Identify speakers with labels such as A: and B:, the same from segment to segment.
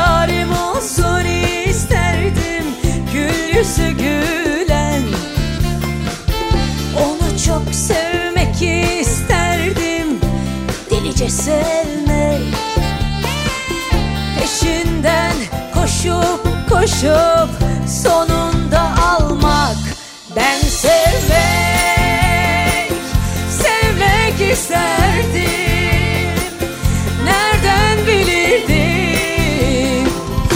A: yarim olsun isterdim, gül yüzü gülen. Onu çok sevmek isterdim, delice sevmek. Peşinden koşup koşup sonunda almak. Ben sevmek, sevmek isterdim. Nereden bilirdim?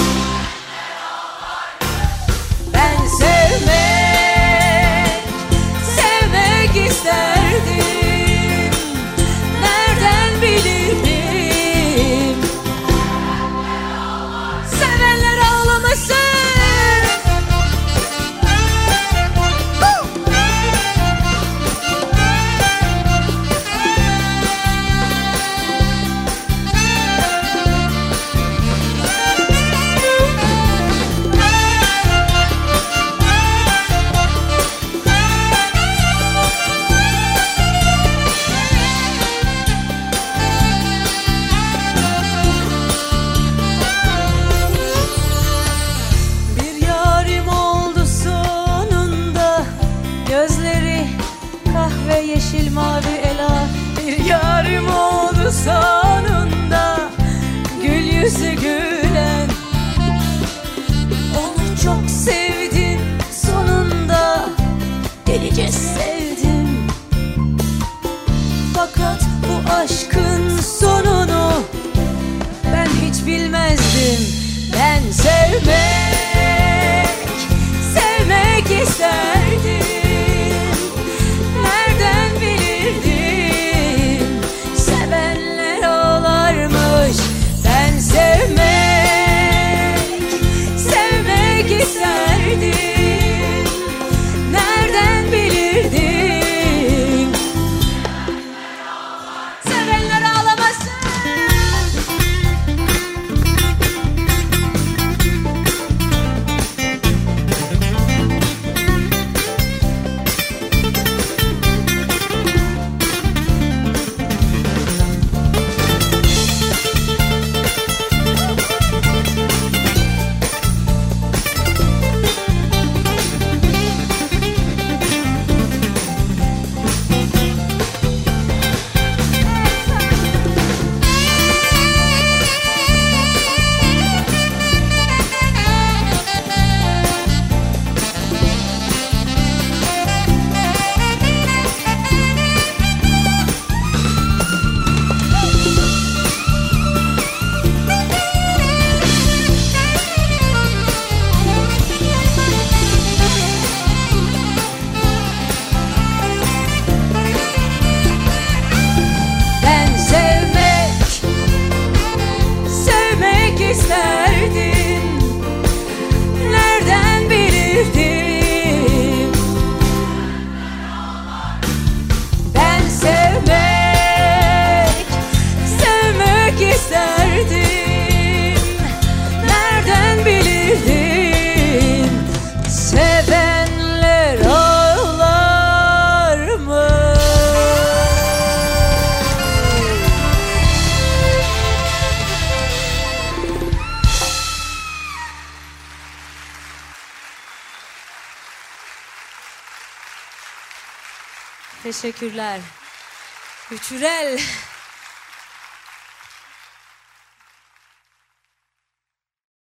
A: Ben sevmek, sevmek isterdim. Nereden bilirdim? Sevenler ağlamasın. Yeşil mavi ela, bir yarim oldu sonunda, gül yüzü gülen. Onu çok sevdim sonunda, delice sevdim. Fakat bu aşkın sonunu ben hiç bilmezdim. Ben sevmek, sevmek isterdim. Nereden bilirdim? Sevenler ağlamasın. Nereden bilirdim? Ben sevmek, sevmek isterdim. Nereden bilirdim? Sevenler ağlar mı? Teşekkürler. Üçürel.